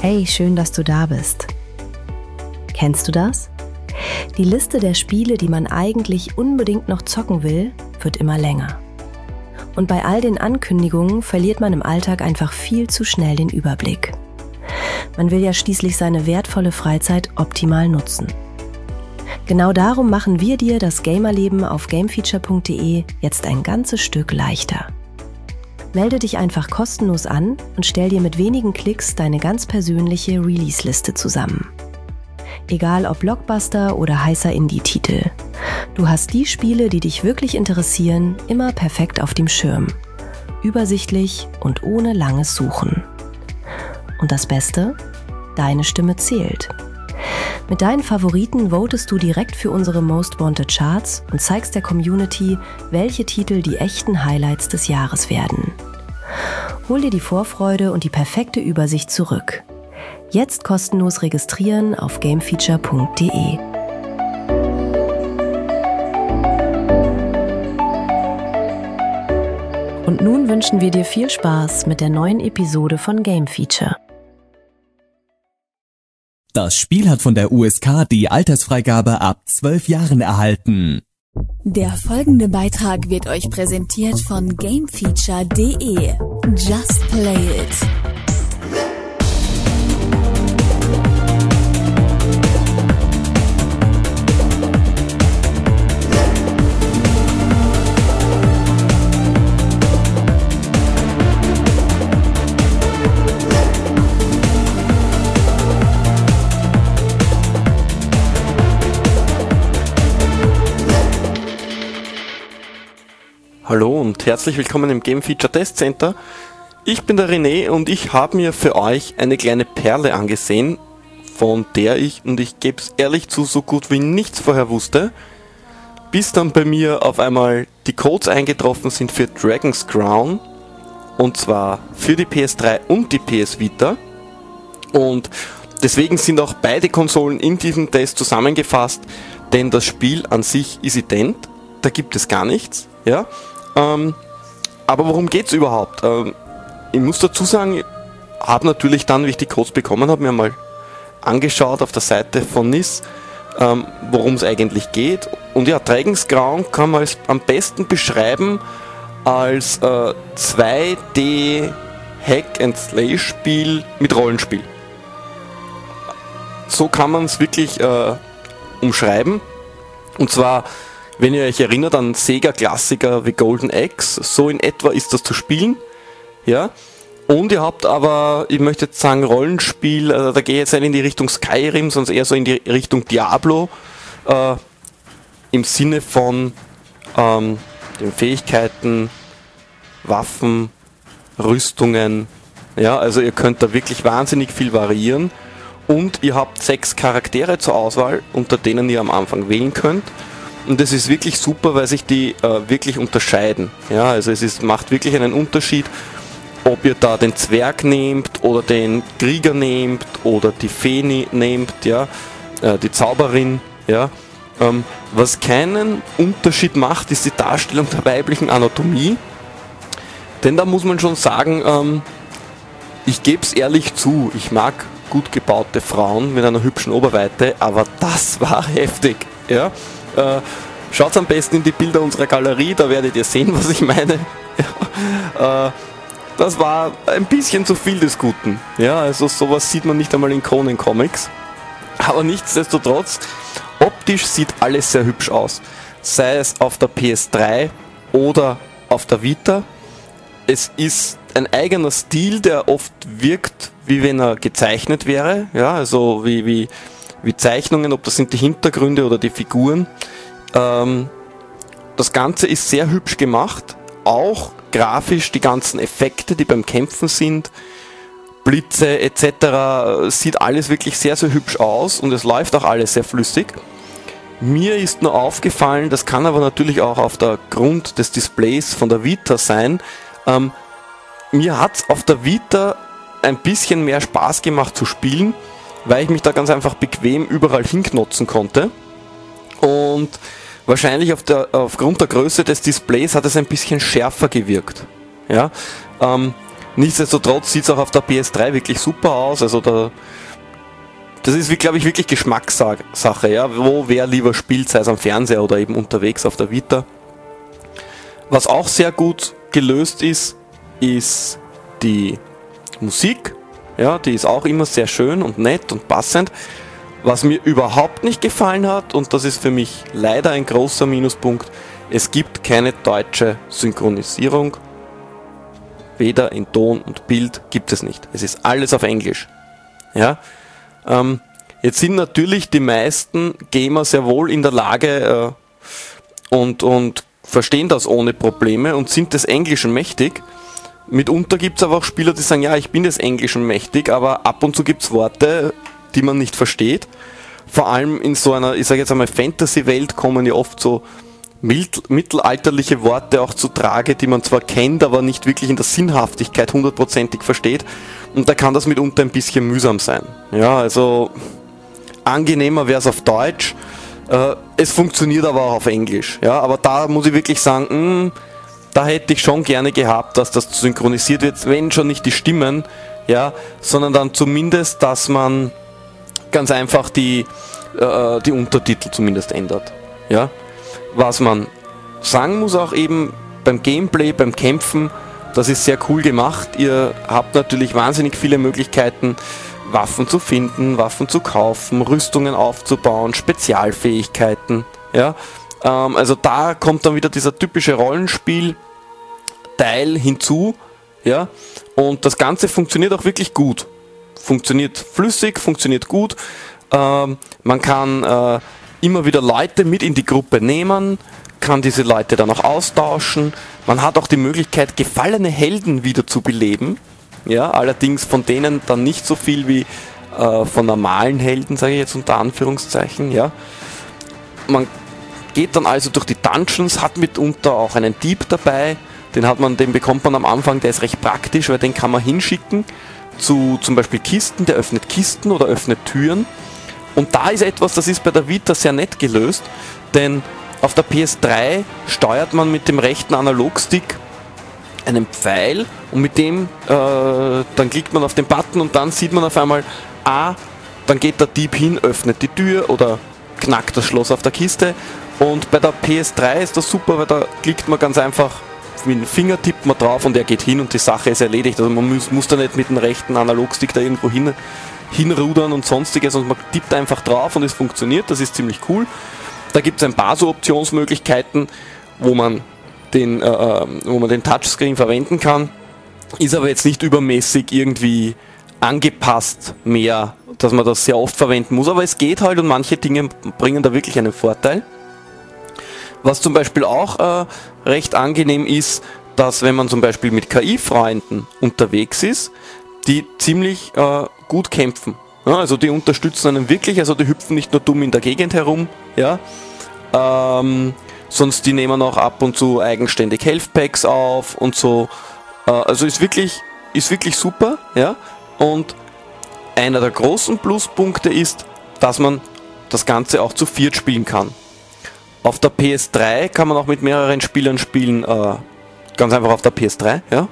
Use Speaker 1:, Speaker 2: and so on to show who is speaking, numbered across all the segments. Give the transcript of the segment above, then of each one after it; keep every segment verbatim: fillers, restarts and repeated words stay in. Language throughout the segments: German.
Speaker 1: Hey, schön, dass du da bist. Kennst du das? Die Liste der Spiele, die man eigentlich unbedingt noch zocken will, wird immer länger. Und bei all den Ankündigungen verliert man im Alltag einfach viel zu schnell den Überblick. Man will ja schließlich seine wertvolle Freizeit optimal nutzen. Genau darum machen wir dir das Gamerleben auf gamefeature punkt de jetzt ein ganzes Stück leichter. Melde dich einfach kostenlos an und stell dir mit wenigen Klicks deine ganz persönliche Release-Liste zusammen. Egal ob Blockbuster oder heißer Indie-Titel. Du hast die Spiele, die dich wirklich interessieren, immer perfekt auf dem Schirm. Übersichtlich und ohne langes Suchen. Und das Beste? Deine Stimme zählt. Mit deinen Favoriten votest du direkt für unsere Most Wanted Charts und zeigst der Community, welche Titel die echten Highlights des Jahres werden. Hol dir die Vorfreude und die perfekte Übersicht zurück. Jetzt kostenlos registrieren auf gamefeature punkt de. Und nun wünschen wir dir viel Spaß mit der neuen Episode von Game Feature.
Speaker 2: Das Spiel hat von der U S K die Altersfreigabe ab zwölf Jahren erhalten.
Speaker 3: Der folgende Beitrag wird euch präsentiert von gamefeature punkt de. Just play it.
Speaker 4: Hallo und herzlich willkommen im Game Feature Test Center. Ich bin der René und ich habe mir für euch eine kleine Perle angesehen, von der ich, und ich gebe es ehrlich zu, so gut wie nichts vorher wusste, bis dann bei mir auf einmal die Codes eingetroffen sind für Dragon's Crown, und zwar für die P S drei und die P S Vita, und deswegen sind auch beide Konsolen in diesem Test zusammengefasst, denn das Spiel an sich ist ident, da gibt es gar nichts, ja. Ähm, aber worum geht's überhaupt? Ähm, ich muss dazu sagen, ich habe natürlich dann, wie ich die Codes bekommen habe, mir mal angeschaut auf der Seite von N I S, ähm, worum es eigentlich geht. Und ja, Dragon's Crown kann man als, am besten beschreiben als äh, zwei D Hack-and-Slay-Spiel mit Rollenspiel. So kann man es wirklich äh, umschreiben. Und zwar, wenn ihr euch erinnert an Sega-Klassiker wie Golden Axe, so in etwa ist das zu spielen. Ja. Und ihr habt aber, ich möchte jetzt sagen, Rollenspiel, also da gehe ich jetzt nicht in die Richtung Skyrim, sondern eher so in die Richtung Diablo, äh, im Sinne von ähm, den Fähigkeiten, Waffen, Rüstungen. Ja, also ihr könnt da wirklich wahnsinnig viel variieren. Und ihr habt sechs Charaktere zur Auswahl, unter denen ihr am Anfang wählen könnt. Und das ist wirklich super, weil sich die äh, wirklich unterscheiden. Ja, also es ist, macht wirklich einen Unterschied, ob ihr da den Zwerg nehmt oder den Krieger nehmt oder die Fee ne- nehmt, ja, äh, die Zauberin. Ja. Ähm, was keinen Unterschied macht, ist die Darstellung der weiblichen Anatomie. Denn da muss man schon sagen, ähm, ich gebe es ehrlich zu, ich mag gut gebaute Frauen mit einer hübschen Oberweite, aber das war heftig. Ja. Äh, schaut am besten in die Bilder unserer Galerie, da werdet ihr sehen, was ich meine. Ja, äh, das war ein bisschen zu viel des Guten. Ja, also sowas sieht man nicht einmal in Conan Comics. Aber nichtsdestotrotz, optisch sieht alles sehr hübsch aus. Sei es auf der P S drei oder auf der Vita. Es ist ein eigener Stil, der oft wirkt, wie wenn er gezeichnet wäre. Ja, also wie, wie wie Zeichnungen, ob das sind die Hintergründe oder die Figuren. Ähm, das Ganze ist sehr hübsch gemacht, auch grafisch die ganzen Effekte, die beim Kämpfen sind, Blitze et cetera, sieht alles wirklich sehr, sehr hübsch aus und es läuft auch alles sehr flüssig. Mir ist nur aufgefallen, das kann aber natürlich auch auf der Grund des Displays von der Vita sein, ähm, mir hat es auf der Vita ein bisschen mehr Spaß gemacht zu spielen, weil ich mich da ganz einfach bequem überall hinknotzen konnte. Und wahrscheinlich auf der, aufgrund der Größe des Displays hat es ein bisschen schärfer gewirkt. Ja? Ähm, Nichtsdestotrotz sieht es auch auf der P S drei wirklich super aus. Also da, das ist, glaube ich, wirklich Geschmackssache, ja, wo wer lieber spielt, sei es am Fernseher oder eben unterwegs auf der Vita. Was auch sehr gut gelöst ist, ist die Musik. Ja, die ist auch immer sehr schön und nett und passend. Was mir überhaupt nicht gefallen hat, und das ist für mich leider ein großer Minuspunkt, es gibt keine deutsche Synchronisierung. Weder in Ton und Bild gibt es nicht. Es ist alles auf Englisch. Ja, ähm, jetzt sind natürlich die meisten Gamer sehr wohl in der Lage äh, und, und verstehen das ohne Probleme und sind des Englischen mächtig. Mitunter gibt es aber auch Spieler, die sagen, ja, ich bin des Englischen mächtig, aber ab und zu gibt es Worte, die man nicht versteht. Vor allem in so einer, ich sage jetzt einmal, Fantasy-Welt kommen ja oft so mittelalterliche Worte auch zu Trage, die man zwar kennt, aber nicht wirklich in der Sinnhaftigkeit hundertprozentig versteht. Und da kann das mitunter ein bisschen mühsam sein. Ja, also angenehmer wäre es auf Deutsch. Äh, es funktioniert aber auch auf Englisch. Ja, aber da muss ich wirklich sagen, mh, da hätte ich schon gerne gehabt, dass das synchronisiert wird, wenn schon nicht die Stimmen, ja, sondern dann zumindest, dass man ganz einfach die, äh, die Untertitel zumindest ändert. Ja. Was man sagen muss auch eben beim Gameplay, beim Kämpfen, das ist sehr cool gemacht. Ihr habt natürlich wahnsinnig viele Möglichkeiten, Waffen zu finden, Waffen zu kaufen, Rüstungen aufzubauen, Spezialfähigkeiten. Ja? Ähm, also da kommt dann wieder dieser typische Rollenspiel-Teil hinzu. Ja? Und das Ganze funktioniert auch wirklich gut. Funktioniert flüssig, funktioniert gut. Ähm, man kann äh, immer wieder Leute mit in die Gruppe nehmen, kann diese Leute dann auch austauschen. Man hat auch die Möglichkeit, gefallene Helden wieder zu beleben. Ja, allerdings von denen dann nicht so viel wie äh, von normalen Helden, sage ich jetzt unter Anführungszeichen. Ja. Man geht dann also durch die Dungeons, hat mitunter auch einen Dieb dabei. Den, hat man, den bekommt man am Anfang, der ist recht praktisch, weil den kann man hinschicken zu zum Beispiel Kisten, der öffnet Kisten oder öffnet Türen. Und da ist etwas, das ist bei der Vita sehr nett gelöst, denn auf der P S drei steuert man mit dem rechten Analogstick einen Pfeil und mit dem, äh, dann klickt man auf den Button und dann sieht man auf einmal, ah, dann geht der Dieb hin, öffnet die Tür oder knackt das Schloss auf der Kiste. Und bei der P S drei ist das super, weil da klickt man ganz einfach, mit dem Finger tippt man drauf und er geht hin und die Sache ist erledigt. Also man muss, muss da nicht mit dem rechten Analogstick da irgendwo hin hinrudern und sonstiges, und man tippt einfach drauf und es funktioniert, das ist ziemlich cool. Da gibt es ein paar so Optionsmöglichkeiten, wo man den, äh, wo man den Touchscreen verwenden kann, ist aber jetzt nicht übermäßig irgendwie angepasst mehr, dass man das sehr oft verwenden muss, aber es geht halt und manche Dinge bringen da wirklich einen Vorteil. Was zum Beispiel auch äh, recht angenehm ist, dass wenn man zum Beispiel mit K I-Freunden unterwegs ist, die ziemlich äh, gut kämpfen. Ja, also die unterstützen einen wirklich, also die hüpfen nicht nur dumm in der Gegend herum, ja, ähm, sonst die nehmen auch ab und zu eigenständig Health Packs auf und so. Äh, also ist wirklich, ist wirklich super, ja. Und einer der großen Pluspunkte ist, dass man das Ganze auch zu viert spielen kann. Auf der P S drei kann man auch mit mehreren Spielern spielen, äh, ganz einfach auf der P S drei, ja,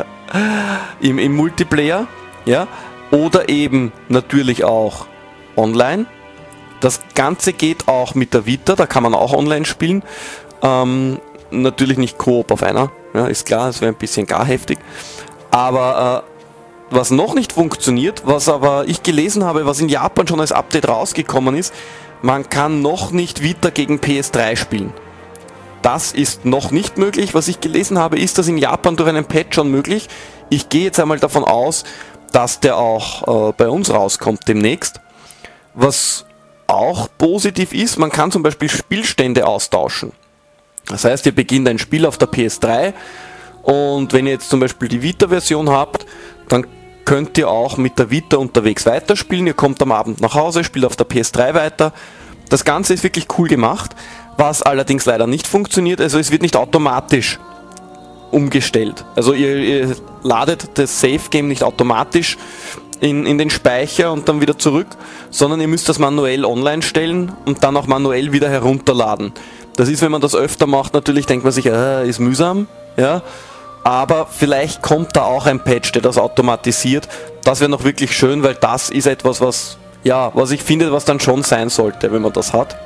Speaker 4: Im, im Multiplayer, ja, oder eben natürlich auch online. Das Ganze geht auch mit der Vita, da kann man auch online spielen, ähm, natürlich nicht Koop auf einer, ja, ist klar, das wäre ein bisschen gar heftig, aber äh, was noch nicht funktioniert, was aber ich gelesen habe, was in Japan schon als Update rausgekommen ist, man kann noch nicht Vita gegen P S drei spielen. Das ist noch nicht möglich. Was ich gelesen habe, ist das in Japan durch einen Patch schon möglich. Ich gehe jetzt einmal davon aus, dass der auch äh, bei uns rauskommt demnächst. Was auch positiv ist, man kann zum Beispiel Spielstände austauschen. Das heißt, ihr beginnt ein Spiel auf der P S drei und wenn ihr jetzt zum Beispiel die Vita-Version habt, dann könnt ihr auch mit der Vita unterwegs weiterspielen. Ihr kommt am Abend nach Hause, spielt auf der P S drei weiter. Das Ganze ist wirklich cool gemacht. Was allerdings leider nicht funktioniert, also es wird nicht automatisch umgestellt. Also ihr, ihr ladet das Save Game nicht automatisch in, in den Speicher und dann wieder zurück, sondern ihr müsst das manuell online stellen und dann auch manuell wieder herunterladen. Das ist, wenn man das öfter macht, natürlich denkt man sich, äh, ist mühsam, ja. aber vielleicht kommt da auch ein Patch, der das automatisiert. Das wäre noch wirklich schön, weil das ist etwas, was, ja, was ich finde, was dann schon sein sollte, wenn man das hat.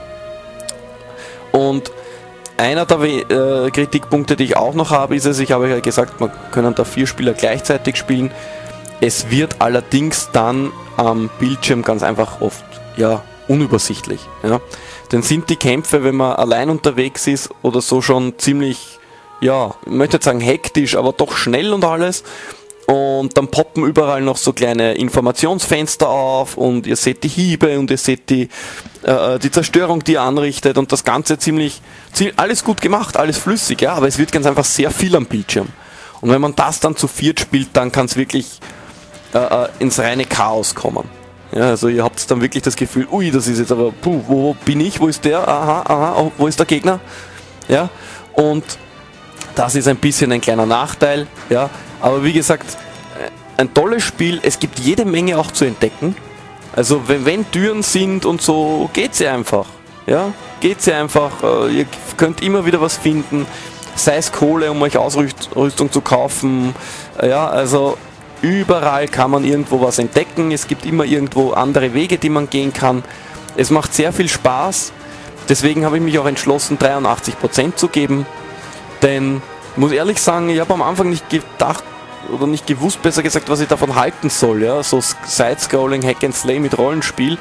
Speaker 4: Und einer der äh, Kritikpunkte, die ich auch noch habe, ist es, ich habe ja gesagt, man können da vier Spieler gleichzeitig spielen. Es wird allerdings dann am Bildschirm ganz einfach oft, ja, unübersichtlich. Ja. Dann sind die Kämpfe, wenn man allein unterwegs ist oder so, schon ziemlich, ja, ich möchte nicht sagen hektisch, aber doch schnell und alles. Und dann poppen überall noch so kleine Informationsfenster auf und ihr seht die Hiebe und ihr seht die, äh, die Zerstörung, die ihr anrichtet und das Ganze ziemlich, ziemlich, alles gut gemacht, alles flüssig, ja, aber es wird ganz einfach sehr viel am Bildschirm. Und wenn man das dann zu viert spielt, dann kann es wirklich äh, ins reine Chaos kommen. Ja, also ihr habt dann wirklich das Gefühl, ui, das ist jetzt aber, puh, wo bin ich, wo ist der, aha, aha, oh, wo ist der Gegner? Ja, und das ist ein bisschen ein kleiner Nachteil, ja, aber wie gesagt, ein tolles Spiel, es gibt jede Menge auch zu entdecken, also wenn, wenn Türen sind und so, geht sie einfach, ja, geht sie einfach, ihr könnt immer wieder was finden, sei es Kohle, um euch Ausrüstung zu kaufen, ja, also überall kann man irgendwo was entdecken, es gibt immer irgendwo andere Wege, die man gehen kann, es macht sehr viel Spaß, deswegen habe ich mich auch entschlossen, dreiundachtzig Prozent zu geben. Denn ich muss ehrlich sagen, ich habe am Anfang nicht gedacht oder nicht gewusst, besser gesagt, was ich davon halten soll. Ja? So Side-Scrolling, Hack and Slay mit Rollenspiel.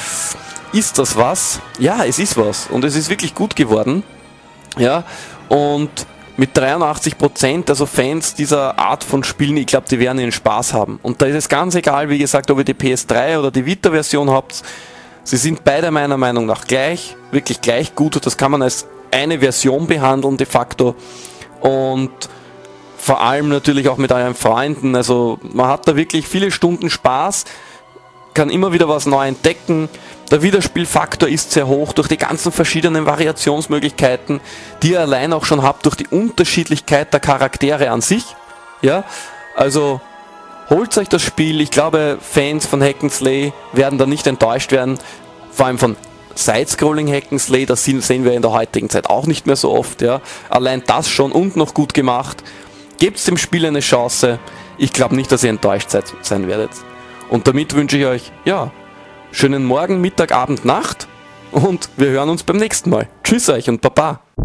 Speaker 4: Ist das was? Ja, es ist was. Und es ist wirklich gut geworden. Ja? Und mit dreiundachtzig Prozent, also Fans dieser Art von Spielen, ich glaube, die werden ihren Spaß haben. Und da ist es ganz egal, wie gesagt, ob ihr die P S drei oder die Vita-Version habt. Sie sind beide meiner Meinung nach gleich, wirklich gleich gut. Das kann man als eine Version behandeln de facto und vor allem natürlich auch mit euren Freunden, also man hat da wirklich viele Stunden Spaß, kann immer wieder was neu entdecken, der Wiederspielfaktor ist sehr hoch durch die ganzen verschiedenen Variationsmöglichkeiten, die ihr allein auch schon habt durch die Unterschiedlichkeit der Charaktere an sich, ja, also holt euch das Spiel, ich glaube Fans von Hack and Slay werden da nicht enttäuscht werden, vor allem von Side-Scrolling Hack and Slay, das sehen wir in der heutigen Zeit auch nicht mehr so oft, ja. Allein das schon und noch gut gemacht. Gebt dem Spiel eine Chance. Ich glaube nicht, dass ihr enttäuscht seid, sein werdet. Und damit wünsche ich euch, ja, schönen Morgen, Mittag, Abend, Nacht und wir hören uns beim nächsten Mal. Tschüss euch und Baba.